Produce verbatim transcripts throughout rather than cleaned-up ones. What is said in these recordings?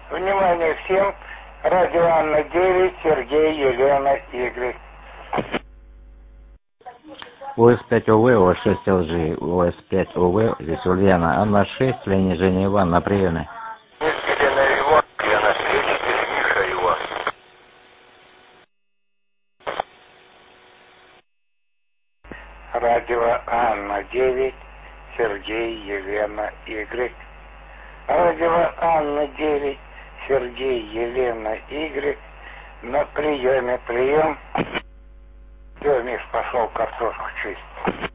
Внимание всем. Радио Анна девять, Сергей, Елена, Игорь. ОС пять ОВ, ОС шесть ЛЖ, ОС пять ОВ, здесь Ульяна, Анна шесть, Лени, Женя, Иван на приеме. Елена, Иван, Елена, четыре, Миша, Иван. Радио Анна девять, Сергей, Елена, Игорь. Радио Анна девять, Сергей, Елена, Игорь. На приеме прием. Все, Миш, пошел картошку чистить.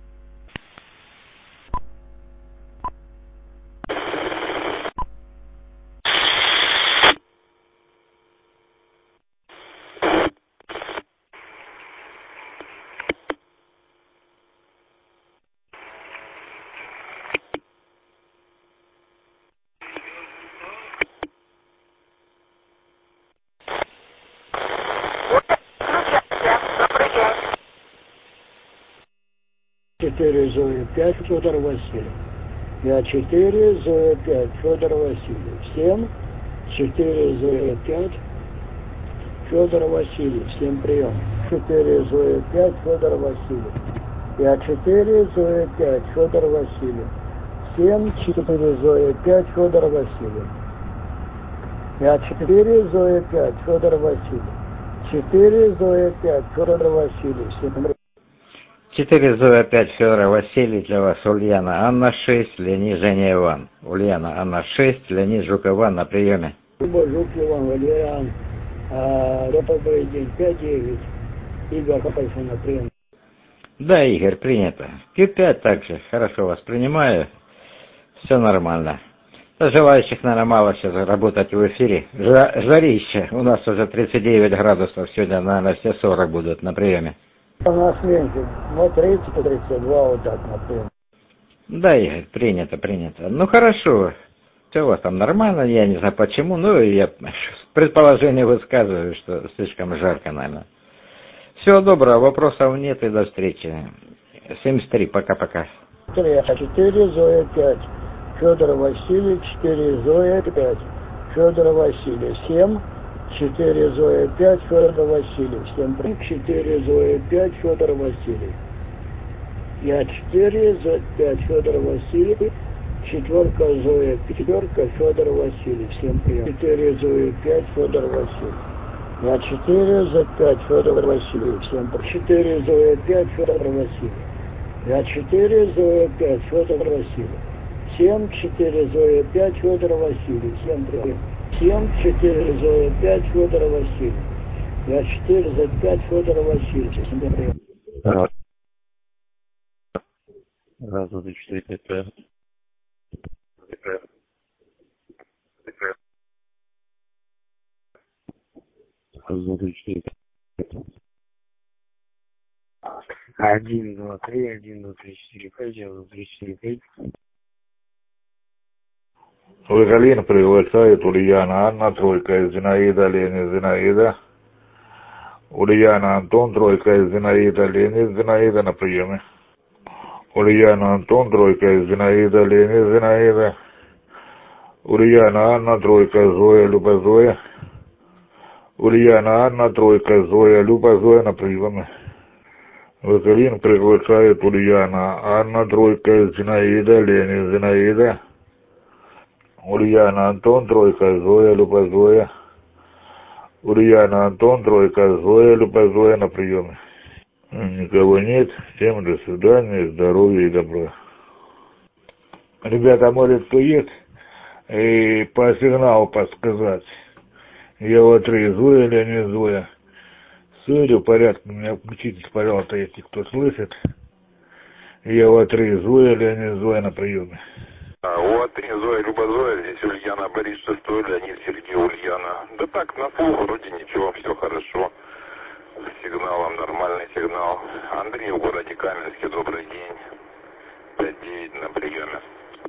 четыре Зоя пять Федор Васильев. Я четыре Зоя пять Федор Васильев. семь четыре Зоя пять Федор Васильев. Всем прием. четыре Зоя пять Федор Васильев. Я четыре Зоя пять Федор Васильев. семь четыре Зоя пять Федор Васильев. Я четыре Зоя пять Федор Васильев. четыре Зоя пять Федор Васильев. Всем прием. четыре Зоя пять Федора Василий для вас, Ульяна, Анна шесть, Лени, Женя, Иван. Ульяна, Анна шесть, Лени, Жук, Иван на приеме. Жук, Иван, Валериан, Роповый день пять девять, Игорь Копайсон на приеме. Да, Игорь, принято. Q пять также, хорошо вас принимаю, все нормально. Желающих, наверное, мало сейчас работать в эфире. Жарище, у нас уже тридцать девять градусов, сегодня, наверное, все сорок будут на приеме. У нас меньше, ну тридцать тридцать два вот так, например. Да, Игорь, принято, принято. Ну хорошо, все у вас там нормально, я не знаю почему, но я предположение высказываю, что слишком жарко, наверное. Всего доброго, вопросов нет и до встречи. семьдесят три, пока-пока. четыре Зоя пять Федор Васильев, четыре Зоя пять Федор Васильев, семь четыре Зоя пять Федор Васильев. Всем привет. четыре Зоя пять Федор Васильев. Я четыре Зоя пять Федор Васильев. Четверка Зоя пятерка Федор Васильев. Всем привет. четыре Зоя пять Федор Васильев. Я четыре Зоя пять Федор Васильев. Всем привет. четыре Зоя пять Федор Васильев. Я четыре Зоя пять Федор Васильев. семь четыре Зоя пять Федор Васильев. Всем привет. семь четыре Зоя пять Федор Васильев. Я четыре Зоя пять Федор Васильев. Всем привет. Раз, раз, два, три, четыре, пять, пять. Раз, два, три, четыре, пять. Один, два, три, один, два, три, четыре, пять, один, два, три, четыре, пять. Галина приглашает Ульяна, Анна, тройка, Зинаида, Лени, Зинаида. Ульяна, Антон, тройка, Зинаида, Лени, Зинаида на приеме. Ульяна, Антон, тройка, Зинаида, Лени, Зинаида. Ульяна, Анна, тройка, Зоя, Люба, Зоя. Ульяна, Анна, тройка, Зоя, Люба, Зоя на приеме. Галина приглашает Ульяна, Анна, тройка, Зинаида, Лени, Зинаида. Ульяна, Антон, тройка, Зоя, Люба, Зоя. Ульяна, Антон, тройка, Зоя, Люба, Зоя на приеме. Никого нет. Всем до свидания, здоровья и добра. Ребята, может, кто есть, и по сигналу подсказать. Я вот три, Зоя или не Зоя. Судя в порядке, меня включите, пожалуйста, если кто слышит. Я вот три, Зоя или не Зоя на приеме. А, у три Зоя, Люба, Зоя, здесь Ульяна, Борис шестой, Леонид, Сергей, Ульяна. Да так, на слух вроде ничего, все хорошо. С сигналом, нормальный сигнал. Андрей в городе Каменске, добрый день. пять девять на приеме.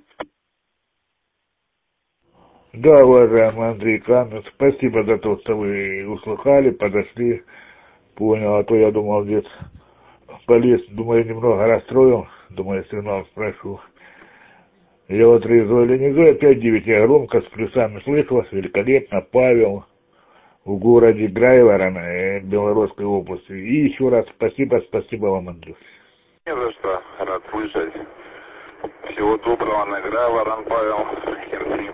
Да, уважаемый Андрей Каменск, спасибо за то, что вы услыхали, подошли, понял, а то я думал, где-то полез, думаю, немного расстроил, думаю, сигнал спрошу. Я вот Зоя или не Зоя, пять девять, я громко с плюсами слышу вас, великолепно, Павел, в городе Грайворона, Белорусской области. И еще раз спасибо, спасибо вам, Андрюш. Не за что, рад слышать. Всего доброго, на Грайворон, Павел, семь три.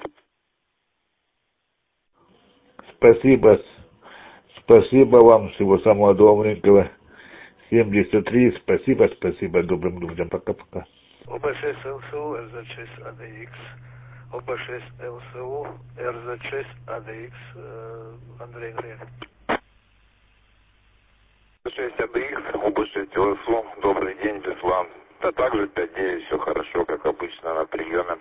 Спасибо, спасибо вам, всего самого добренького. семьдесят три, спасибо, спасибо добрым людям, пока-пока. ОБ шесть ЛСУ, РЗ шесть АДХ, ОБ шесть ЛСУ, РЗ шесть АДХ, Андрей Андрей. шесть АДХ, ОБ шесть ЛСУ, добрый день, Беслан. Да также пять девять, все хорошо, как обычно, на приеме.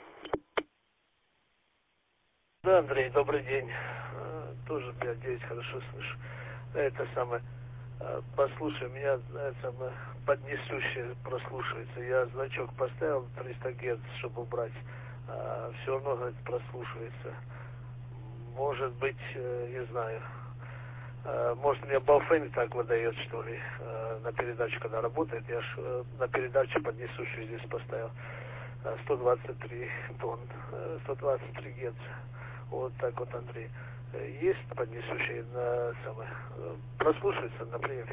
Да, Андрей, добрый день. Тоже пять девять, хорошо слышу. Это самое... Послушай, меня это самое, поднесущее прослушивается. Я значок поставил триста герц, чтобы убрать. А все равно, говорит, прослушивается. Может быть, не знаю. Может, мне Балфейн так выдает, что ли, на передачу, когда работает. Я ж на передачу поднесущую здесь поставил. сто двадцать три тонн, сто двадцать три герца. Вот так вот, Андрей. Есть поднесущие на самое, прослушивается на приеме?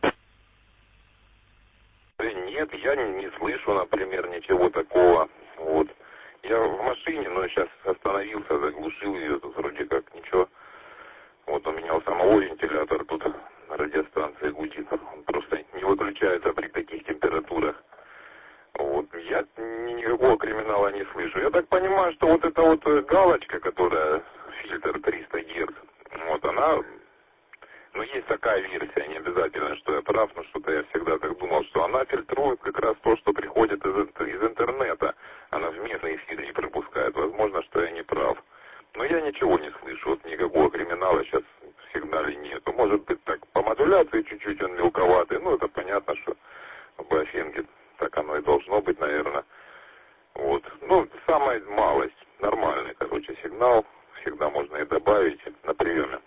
Нет, я не, не слышу, например, ничего такого. Вот. Я в машине, но сейчас остановился, заглушил ее, тут вроде как ничего. Вот у меня у самого вентилятор тут на радиостанции гудит. Он просто не выключается при таких температурах. Вот. Я никакого криминала не слышу. Я так понимаю, что вот эта вот галочка, которая фильтр триста герц, вот она, ну есть такая версия, не обязательно, что я прав, но что-то я всегда так думал, что она фильтрует как раз то, что приходит из, из интернета. Она в местный эфир не пропускает. Возможно, что я не прав. Но я ничего не слышу, вот никакого криминала сейчас в сигнале нету. Может быть, так по модуляции чуть-чуть он мелковатый, ну это понятно, что в Бафенге так оно и должно быть, наверное. Вот. Ну, самая малость, нормальный, короче, сигнал. Всегда можно и добавить на приеме.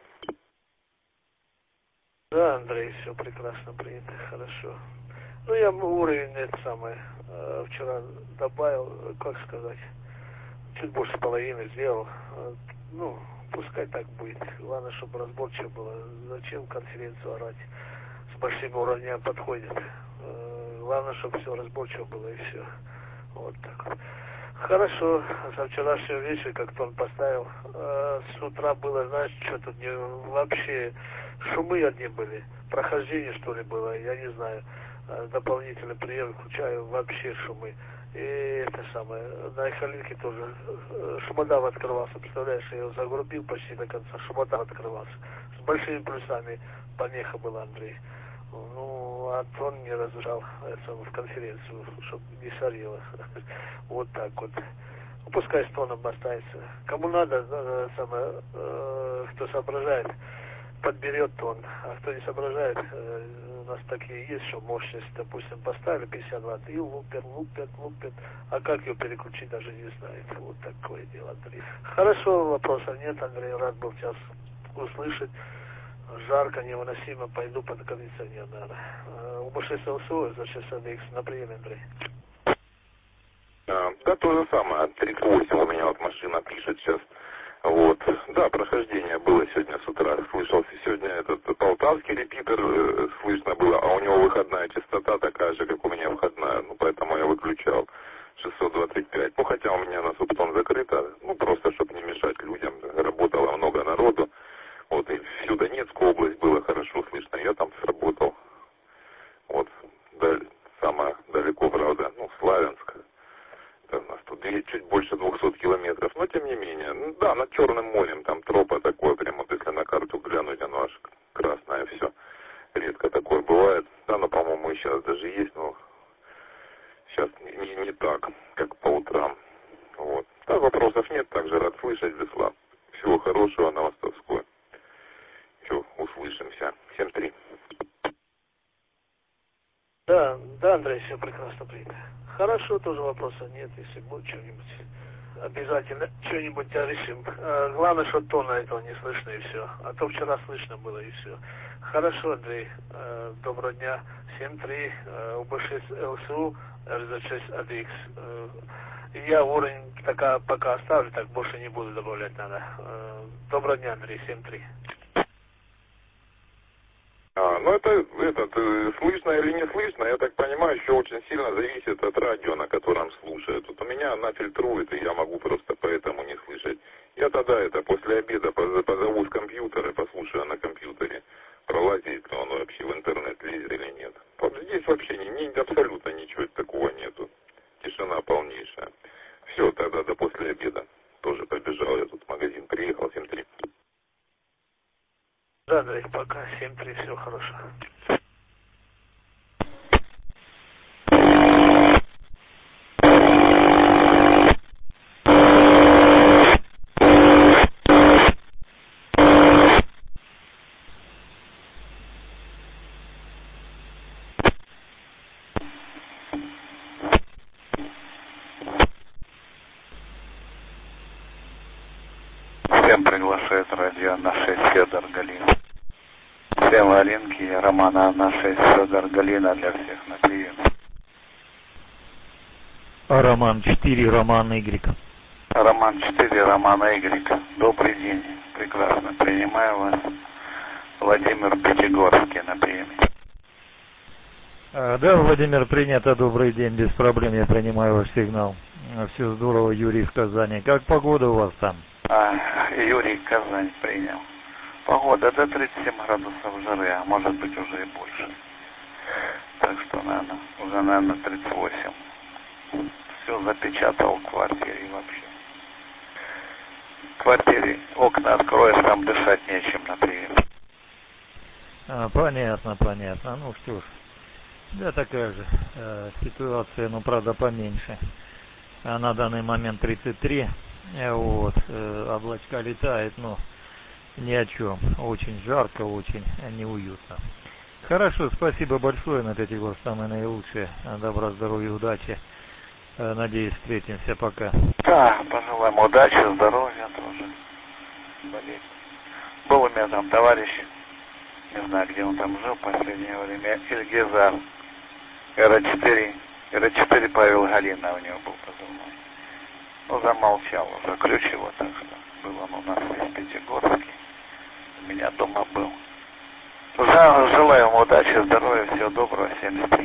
Да, Андрей, все прекрасно принято, хорошо. Ну, я уровень это самое, вчера добавил, как сказать, чуть больше половины сделал. Ну, пускай так будет. Главное, чтобы разборчиво было. Зачем конференцию орать? С большими уровнями подходит. Главное, чтобы все разборчиво было и все. Вот так вот. Хорошо, со вчерашнего вечера, как-то он поставил, э, с утра было, знаешь, что тут не, вообще шумы одни были, прохождение, что ли, было, я не знаю, э, дополнительный прием, включаю, вообще шумы. И это самое, на Ихалинке тоже э, шумодав открывался, представляешь, я его загрубил почти до конца, шумодав открывался, с большими плюсами помеха была, Андрей. Ну, а он не разрешал это, в конференцию, чтобы не сорило. Вот так вот. Ну, пускай с тоном останется. Кому надо, э, самое, э, кто соображает, подберет тон. А кто не соображает, э, у нас такие есть, что мощность, допустим, поставили пятьдесят ватт и лупят, лупят, лупят. А как ее переключить, даже не знает. Вот такое дело, Андрей. Хорошо, вопросов нет, Андрей, рад был тебя услышать. Жарко, невыносимо, пойду под кондиционер, наверное. УБ шесть ЛСУ, за шесть АДХ, на приеме, Андрей. А, да, то же самое, тридцать восемь у меня вот машина пишет сейчас. Вот, да, прохождение было сегодня с утра, слышался сегодня этот полтавский репитер, э, слышно было, а у него выходная частота такая же, как у меня входная, ну, поэтому я выключал шестьсот двадцать пять. Ну, хотя у меня на субтон закрыто, ну, просто, чтобы не мешать людям, работало много народу. Вот, и всю Донецкую область было хорошо слышно. Я там сработал. Вот, даль, самое далеко, правда, ну, Славянск. Это у нас тут чуть больше двухсот километров. Но, тем не менее, ну, да, над Черным морем, там тропа такое, прям вот если на карту глянуть, оно аж красное все. Редко такое бывает. Да, но, по-моему, и сейчас даже есть, но сейчас не, не так, как по утрам. Вот. Да, вопросов нет, также рад слышать, Веслав. Всего хорошего на Востовскую. Все, услышимся. семь три. Да, да, Андрей, все прекрасно принято. Хорошо, тоже вопроса нет, если будет что-нибудь. обязательно что-нибудь решим. Главное, что тона этого не слышно, и все. А то вчера слышно было, и все. Хорошо, Андрей. Доброго дня. семь три, У Б шесть Л С У, Р З шесть А Д Икс. Я уровень пока, пока оставлю, так больше не буду добавлять надо. Доброго дня, Андрей, семь три. А, ну это, это, слышно или не слышно, я так понимаю, еще очень сильно зависит от радио, на котором слушают. Вот у меня она фильтрует, и я могу просто поэтому не слышать. Я тогда это после обеда позову с компьютера, послушаю на компьютере, пролазит ли он вообще в интернет, лезет или нет. Вот здесь вообще не, не, абсолютно ничего такого нету. Тишина полнейшая. Все, тогда до после обеда. Тоже побежал, я тут в магазин приехал, семь три. Да, Андрей, пока, семь три, все хорошо. Всем приглашает радио на шесть Федор Галин. Всем Варенки, Романа на шесть Федор Галина для всех на прием. Роман четыре, Роман Y. Роман четыре, Роман Y. Добрый день. Прекрасно принимаю вас. Владимир Пятигорский на приеме. А, да, Владимир, принято. Добрый день. Без проблем я принимаю ваш сигнал. Все здорово, Юрий в Казани. Как погода у вас там? А, Юрий Казань принял. Погода до тридцати семи градусов жары, а может быть уже и больше. Так что, наверное, уже, наверное, тридцать восемь. Все запечатал в квартире вообще. В квартире окна откроешь, там дышать нечем на прием. А, понятно, понятно. Ну что ж, да, такая же э, ситуация, но правда поменьше. А на данный момент тридцать три. Вот, э, облачка летает, но ни о чем. Очень жарко, очень неуютно. Хорошо, спасибо большое, на эти вас самые наилучшие. Добра, здоровья, удачи. Э, надеюсь, встретимся. Пока. Да, пожелаем удачи, здоровья тоже. Болеть. Был у меня там товарищ, не знаю, где он там жил в последнее время, Ильгизар. Р четыре, Р четыре Павел Галина у него был позывной. Ну, замолчал уже, ключ его, так что был он у нас в Пятигорске. У меня дома был. Желаю ему удачи, здоровья, всего доброго, семьдесят три.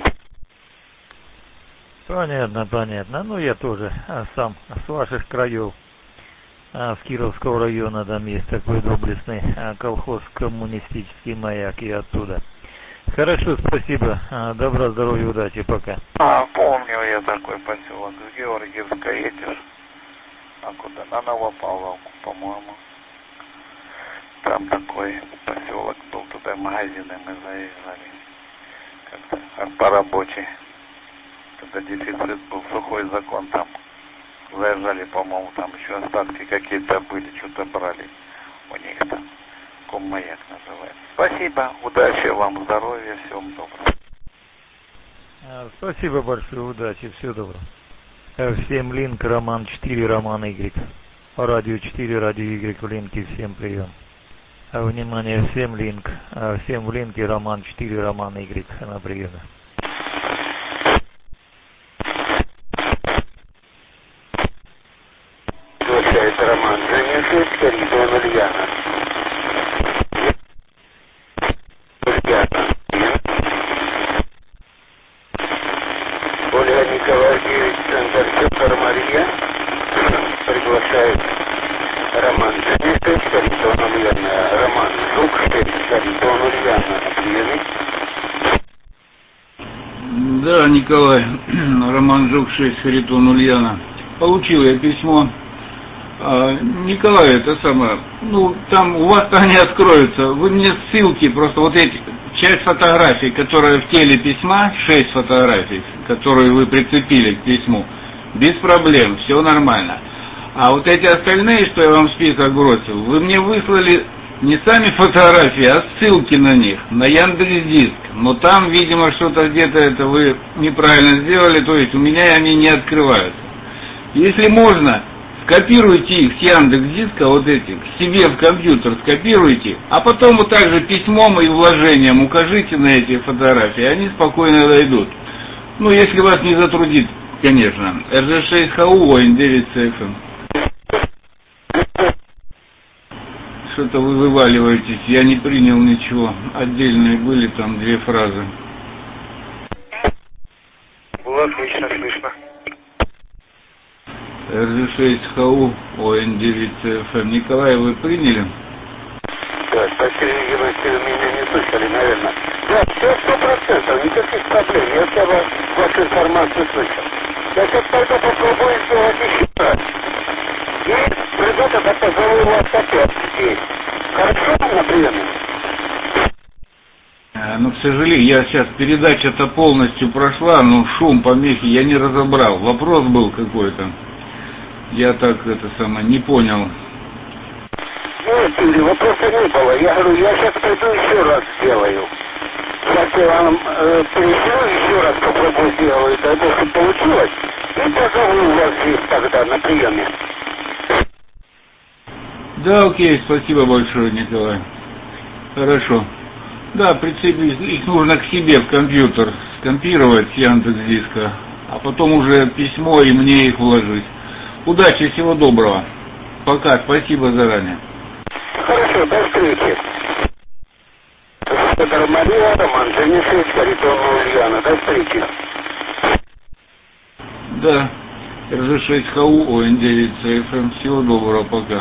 Понятно, понятно. Ну, я тоже а, сам с ваших краев, а, с Кировского района, там есть такой доблестный а, колхоз «Коммунистический маяк», и оттуда. Хорошо, спасибо. А, добра, здоровья, удачи, пока. А, помню я такой поселок, с Георгиевска едешь. А куда? На Новопавловку, по-моему. Там такой поселок был, туда магазины мы заезжали. Как-то по работе. Когда дефицит был, сухой закон, там заезжали, по-моему, там еще остатки какие-то были, что-то брали у них там. Коммаяк называется. Спасибо, удачи вам, здоровья, всего доброго. Спасибо большое, удачи, всего доброго. Всем линк, Роман четыре, Роман Y. Радио четыре, радио Y в линке, всем прием. Внимание, всем линк. Всем в линке, Роман четыре, Роман Y на приеме. Возвращается Роман Занятый, Каритон Ульяна. Ольга Николаевич, центр Сектор Мария, приглашает Роман Занятый, Каритон Ульяна. Роман Жук, Каритон Ульяна. Приемы. Да, Николай, Роман Жук, шесть, Харитон Ульяна. Получил я письмо. А, Николай, это самое, ну, там у вас-то они откроются. Вы мне ссылки, просто вот эти, часть фотографий, которые в теле письма, шесть фотографий, которые вы прицепили к письму, без проблем, все нормально. А вот эти остальные, что я вам в список бросил, вы мне выслали не сами фотографии, а ссылки на них, на Яндекс.Диск. Но там, видимо, что-то где-то это вы неправильно сделали, то есть у меня они не открываются. Если можно, скопируйте их с Яндекс.Диска, вот эти, к себе в компьютер скопируйте, а потом вот также письмом и вложением укажите на эти фотографии, они спокойно дойдут. Ну, если вас не затрудит, конечно. эр жэ шесть ха у о эн девять цэ эф эм. Что-то вы вываливаетесь, я не принял ничего. Отдельные были там две фразы. Было отлично слышно. эр жэ шесть ха у о эн девять цэ эф эм. Николай, вы приняли? Да, по телевизору меня не слышали, наверное. Да, все сто процентов, никаких проблем. Я вся вашу информацию слышал. Я сейчас только попробую сделать еще раз. И ребята, так позову вас опять здесь. Хорошо на приеме? Ну, к сожалению, я сейчас, передача-то полностью прошла, но шум, помехи я не разобрал. Вопрос был какой-то. Я так, это самое, не понял. Нет, Юрий, вопроса не было. Я говорю, я сейчас пойду еще раз сделаю. Сейчас я вам э, пришлю, еще раз попробую сделаю, дай бог, чтобы получилось. И позову вас здесь тогда на приеме. Да, окей, спасибо большое, Николай. Хорошо. Да, прицепить, их нужно к себе в компьютер скомпировать с Яндекс.Диска, а потом уже письмо и мне их вложить. Удачи, всего доброго. Пока, спасибо заранее. Хорошо, до встречи. Это Мария, Роман, Женишевич, Харитонова Ульяна. До встречи. Да, эр жэ шесть ха у о эн девять цэ эф эм. Всего доброго, пока.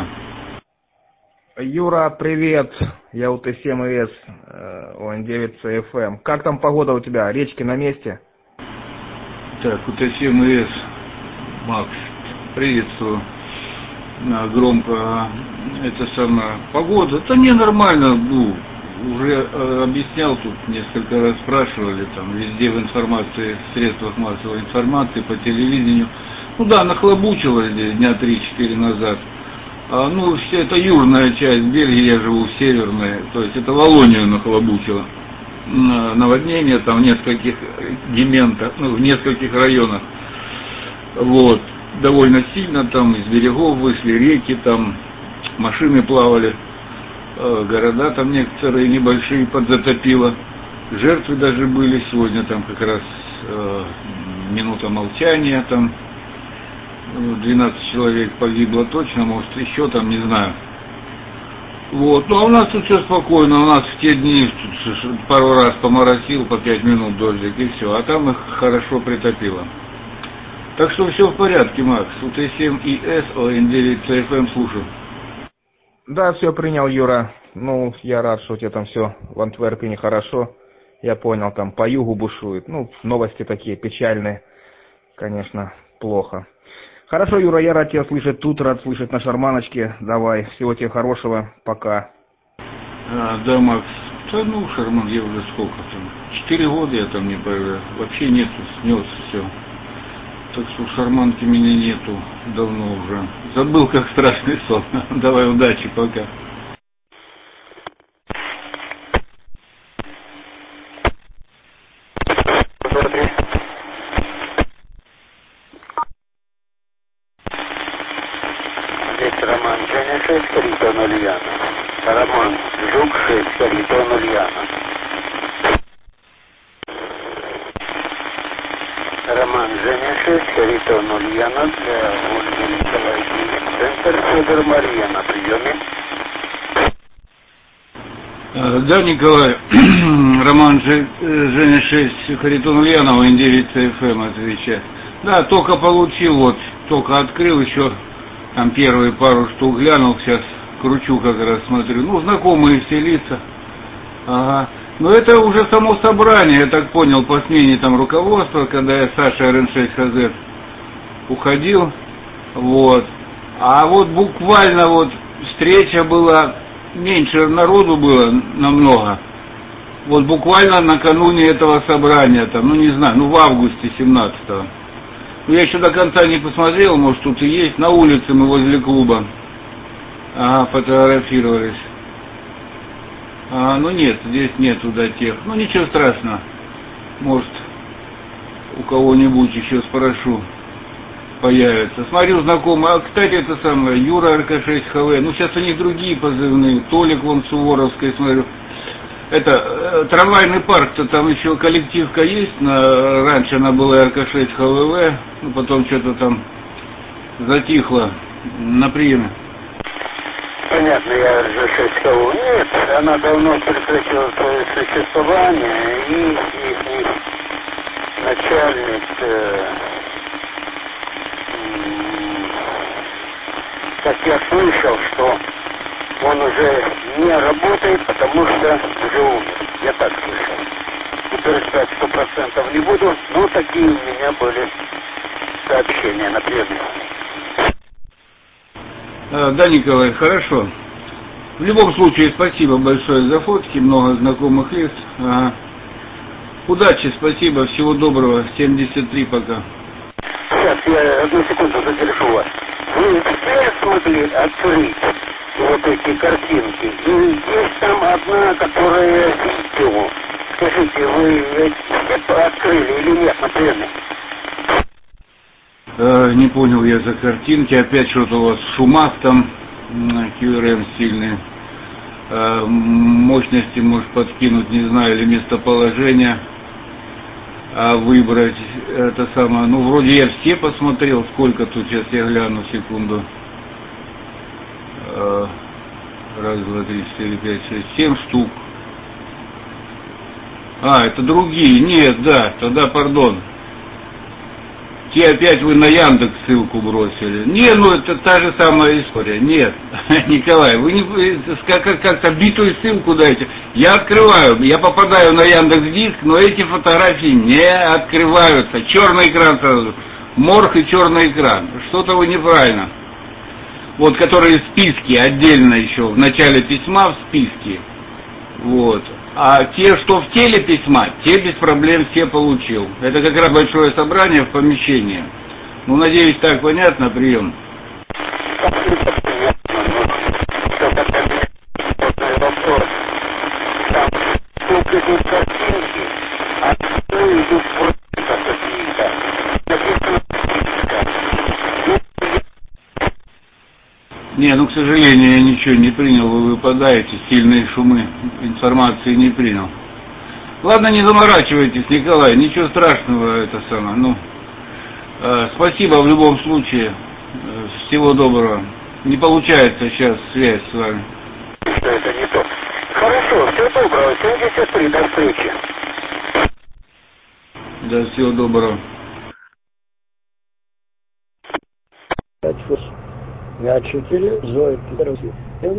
Юра, привет. Я у тэ семь эс о эн девять цэ эф эм. Как там погода у тебя? Речки на месте? Так, у тэ семь эс, Макс, приветствую. Громко, это самое, погода, это не нормально, ну, уже э, объяснял, тут несколько раз спрашивали, там, везде в информации, в средствах массовой информации, по телевидению. Ну да, нахлобучило здесь дня три-четыре назад. А, ну, все это южная часть Бельгии, я живу северная, то есть это Волонию нахлобучило. Наводнение там в нескольких гементах, ну, в нескольких районах. Вот. Довольно сильно, там из берегов вышли реки, там машины плавали, э, города там некоторые небольшие подзатопило, жертвы даже были, сегодня там как раз э, минута молчания, там двенадцать человек погибло точно, может еще там, не знаю. Вот, ну а у нас тут все спокойно, у нас в те дни пару раз поморосил по пять минут дождик и все, а там их хорошо притопило. Так что все в порядке, Макс. У тэ семь эс о эн девять цэ эф эм, слушаю. Да, все принял, Юра. Ну, я рад, что у тебя там все в Антверпене хорошо. Я понял, там по югу бушует. Ну, новости такие печальные. Конечно, плохо. Хорошо, Юра, я рад тебя слышать тут, рад слышать на шарманочке. Давай, всего тебе хорошего, пока. А, да, Макс. Да ну, шарман, я уже сколько там? Четыре года я там не появляюсь. Вообще нету, снес все. Так что шарманки меня нету давно уже. Забыл, как страшный сон. Давай, удачи, пока. Здесь Роман Женишевич, Харитон Ульяна. Роман Жукшевич, Харитон Ульяна. Роман Женишевич, Харитон Ульяна, для Ольги Николаевны. Центр Федор Мария на приеме. Да, Николай, Роман Женишевич, Харитон Ульяна, о эн девять цэ эф эм отвечает. Да, только получил, вот, только открыл еще, там первые пару штук глянул, сейчас кручу как раз смотрю. Ну, знакомые все лица. Ага. Но это уже само собрание, я так понял, по смене там руководства, когда я Саша эр эн шесть ха зет уходил, вот. А вот буквально вот встреча была, меньше народу было намного. Вот буквально накануне этого собрания, там, ну не знаю, ну в августе семнадцатого. Ну, я еще до конца не посмотрел, может тут и есть, на улице мы возле клуба. Ага, фотографировались. А, ну нет, здесь нету до тех. Ну ничего страшного. Может, у кого-нибудь еще спрошу. появятся. Смотрю, знакомый, а, кстати, это самое, Юра эр ка шесть ха вэ, ну, сейчас у них другие позывные, Толик, вон, Суворовская, смотрю. Это, э, трамвайный парк-то там еще коллективка есть, на, раньше она была эр ка шесть ха вэ вэ, ну, потом что-то там затихло на приеме. Понятно, я эр ка шесть ха вэ вэ. Нет, она давно прекратила свое существование, и их начальник, э, как я слышал, что он уже не работает, потому что уже умер. Я так слышал. Утверждать сто процентов не буду, но такие у меня были сообщения на приеме. А, да, Николай, хорошо. В любом случае, спасибо большое за фотки, много знакомых лиц. Ага. Удачи, спасибо, всего доброго, семьдесят три пока. Сейчас, я одну секунду задержу вас. Вы все смогли открыть вот эти картинки? И есть там одна, которая видео. Скажите, вы все открыли или нет, например? Э, не понял я за картинки, опять что-то у вас в шумах там, кью эр эм сильные. Э, мощности может подкинуть, не знаю, или местоположение. А выбрать это самое, ну вроде я все посмотрел, сколько тут, сейчас я гляну, секунду. Раз, два, три, четыре, пять, шесть, семь штук. А, это другие, нет, да, тогда, пардон. Те опять вы на Яндекс ссылку бросили. Не, ну это та же самая история. Нет, Николай, вы не как, как-то битую ссылку дайте. Я открываю, я попадаю на Яндекс.Диск, но эти фотографии не открываются. Черный экран сразу. Морг и черный экран. Что-то вы неправильно. Вот, которые списки отдельно еще в начале письма в списке. Вот. А те, что в теле письма, те без проблем все получил. Это как раз большое собрание в помещении. Ну, надеюсь, так понятно, прием. Не, ну, к сожалению, я ничего не принял, вы выпадаете, сильные шумы, информации не принял. Ладно, не заморачивайтесь, Николай, ничего страшного, это самое, ну, э, спасибо в любом случае, э, всего доброго. Не получается сейчас связь с вами. Что это не то. Хорошо, всего доброго, семьдесят три, до встречи. Да, всего доброго. Я четыре, Зоя, Россия.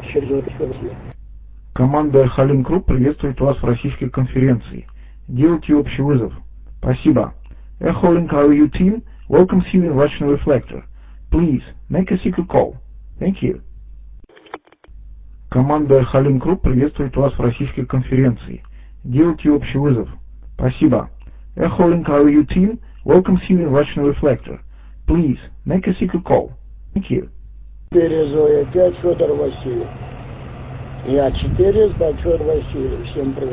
Команда Халин Групп приветствует вас в российской конференции. Делайте общий вызов. Спасибо. Echo Link ар ю team welcomes you in Russian Reflector. Please make a secret call. Thank you. Команда Халин Групп приветствует вас в российской конференции. Делайте общий вызов. Спасибо. Echo Link ар ю team welcomes you in Russian Reflector. Please make a secret call. Thank you. четыре, Зоя, пять, Федор Васильев. Я четыре, да, Федор Васильев. Всем привет.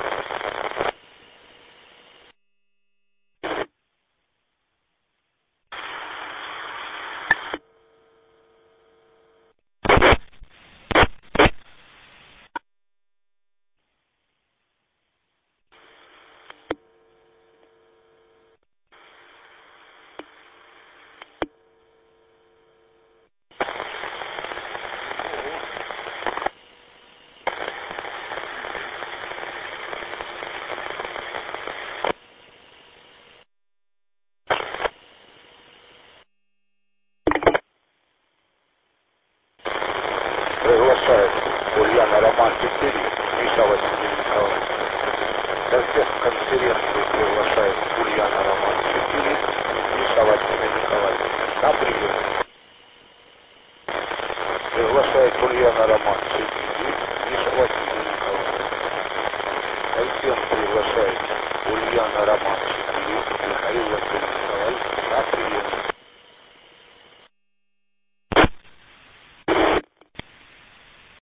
Приглашает Ульяна Роман четыре, Миша Василий Николаевич. До всех конференций приглашает.